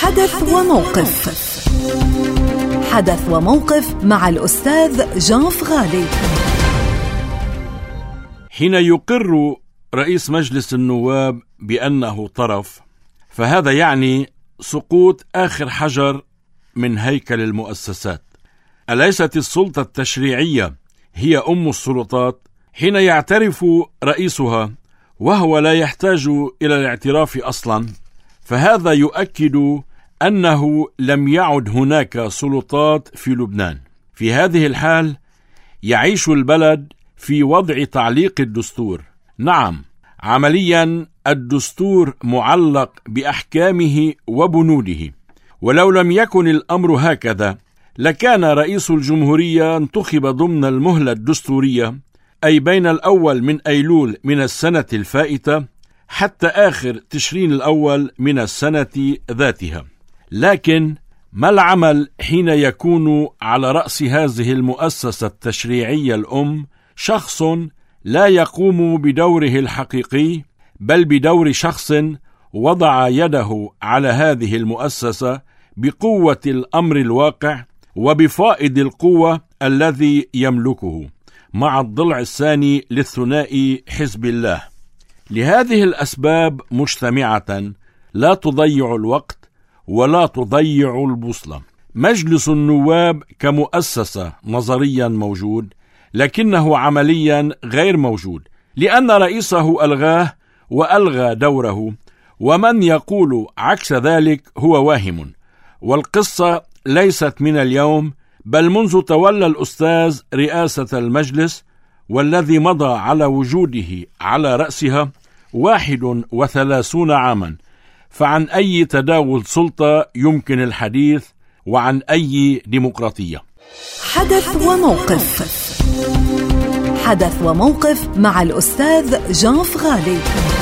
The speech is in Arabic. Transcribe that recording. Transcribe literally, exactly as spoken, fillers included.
حدث وموقف. حدث وموقف مع الأستاذ جان فغالي. حين يقر رئيس مجلس النواب بأنه طرف، فهذا يعني سقوط آخر حجر من هيكل المؤسسات. أليست السلطة التشريعية هي أم السلطات؟ حين يعترف رئيسها وهو لا يحتاج إلى الاعتراف أصلا، فهذا يؤكد أنه لم يعد هناك سلطات في لبنان. في هذه الحال يعيش البلد في وضع تعليق الدستور. نعم، عمليا الدستور معلق بأحكامه وبنوده، ولو لم يكن الأمر هكذا لكان رئيس الجمهورية انتخب ضمن المهلة الدستورية، أي بين الأول من أيلول من السنة الفائتة حتى آخر تشرين الأول من السنة ذاتها. لكن ما العمل حين يكون على رأس هذه المؤسسة التشريعية الأم شخص لا يقوم بدوره الحقيقي، بل بدور شخص وضع يده على هذه المؤسسة بقوة الأمر الواقع وبفائض القوة الذي يملكه، مع الضلع الثاني للثنائي حزب الله. لهذه الأسباب مجتمعة لا تضيع الوقت ولا تضيع البوصلة. مجلس النواب كمؤسسة نظريا موجود، لكنه عمليا غير موجود، لأن رئيسه ألغاه وألغى دوره، ومن يقول عكس ذلك هو واهم. والقصة ليست من اليوم، بل منذ تولى الأستاذ رئاسة المجلس، والذي مضى على وجوده على رأسها واحد وثلاثون عاما. فعن أي تداول سلطة يمكن الحديث، وعن أي ديمقراطية؟ حدث وموقف. حدث وموقف مع الأستاذ جان فغالي.